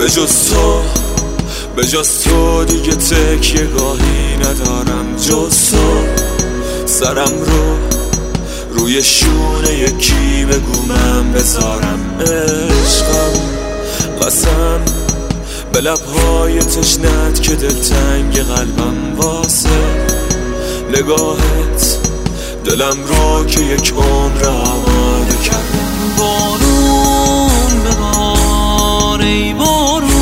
به جز تو دیگه تکیه گاهی ندارم جز تو. سرم رو روی شونه یکی بگو من بذارم. عشقم قسم به لبهای تشنت که دلتنگ قلبم واسه نگاهت دلم رو که یک عمر آماده کردم. بارون ببار ای بارون،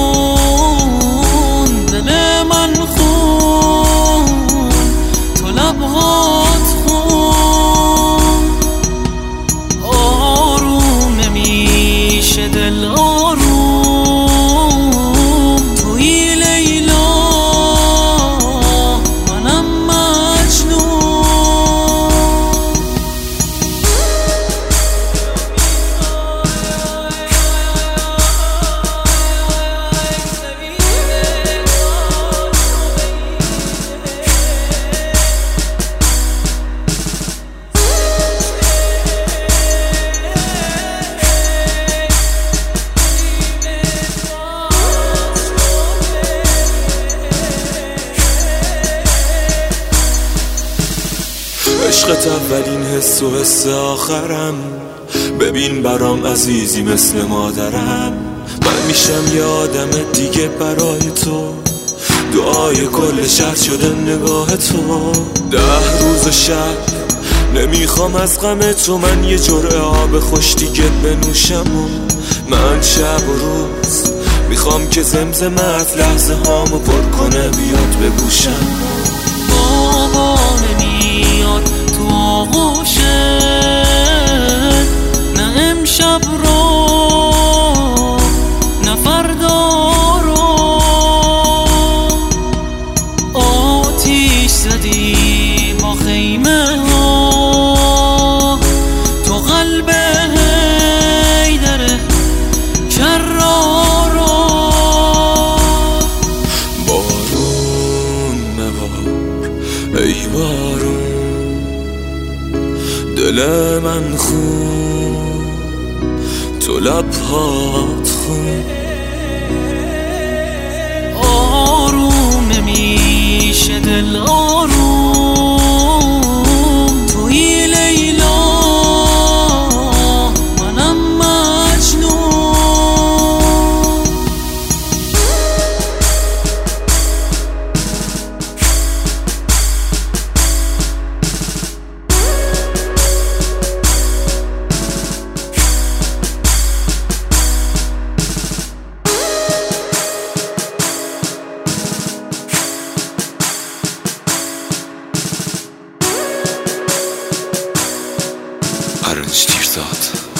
دل من خون تو لبهات خون. آروم نمیشه دل آروم، توی لیلا منم مجنون. عشقت اولین حس و حس آخرم، ببین برام عزیزی مثل مادرم. من میشم یه آدم دیگه برای تو، دعای کل شهر شده نگاه تو. 10 روز شب نمیخوام از غم تو من یه جرعه آب خوش دیگه بنوشم. و من شب و روز میخوام که زمزمت لحظه هامو پر کنه بیاد بگوشم. بابا نمیاد تو آغوشت، نه امشب رو نه فردا رو. آتیش زدی با خیمه ها، تو قلب حیدر کرار رو. بارون ببار ای بارون، دل من خون تو لبهات خون. آروم نمیشه دل آروم، توی لیلا منم مجنون. Arınç Tirzat.